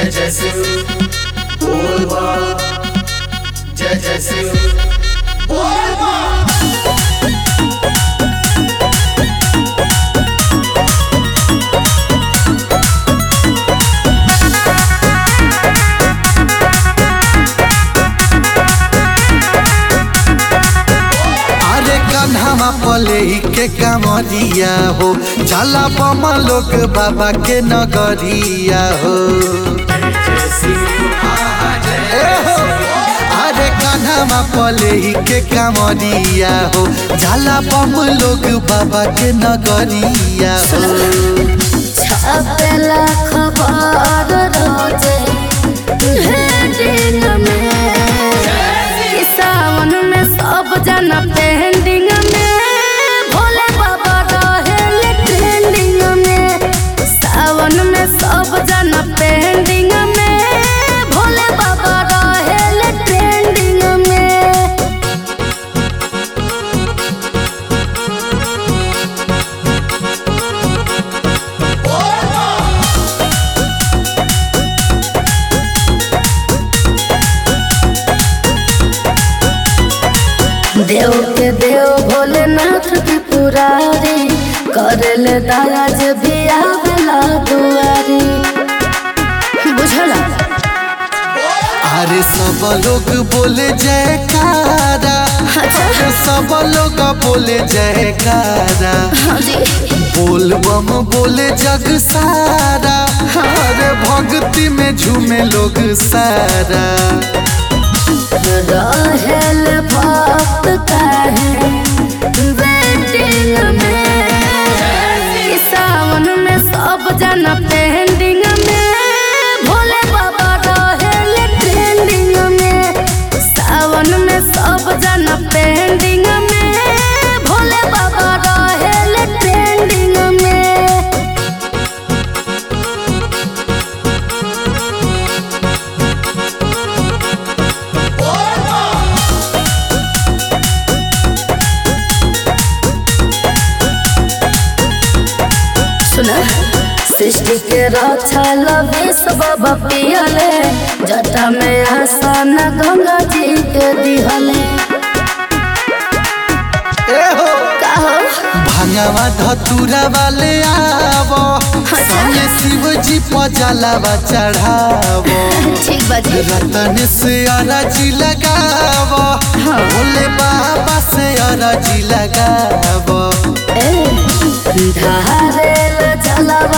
जय जय शिव बोल बा जय जय शिव बोल बा। कान्हा पले के कामरिया हो जाला बमा लोग बाबा के नगरिया हो। अरे कान्हा पले के कामरिया हो जाला बम लोग बाबा के नगरिया हो। छपेला खबर रोजे हेडिंग में सावन में सब जना पेंडिंग में भोले बाबा रहेले ट्रेंडिंग में। सावन में सब जना पेंडिंग में भोले बाबा रहेले ट्रेंडिंग में। देव के देव भोलेनाथ की पुरारी करल दया जे भी आवेला दुआरी बुझला। अरे सब लोग बोले जयकारा अरे सब लोग बोले जयकारा बोल बम बोले जग सारा अरे भक्ति में झूमे लोग सारा। रहेल भक्त काहे वेटिंग में सावन में सब जना पेंडिंग में भोले बाबा रहेले ट्रेंडिंग में। सावन में सब जना पेंडिंग में भोले बाबा रहेले ट्रेंडिंग में। सुना सृष्टि के रक्षा लवे सब पियले जटा में आसन गंगा जी के दिहले। भांगवा धतूरा वाले आवो संगे शिव जी पजलावा चढ़ावो। ठीक बाजी रतन से अरजी लगावो भोले बाबा से अरजी लगावो। धारेल जलवा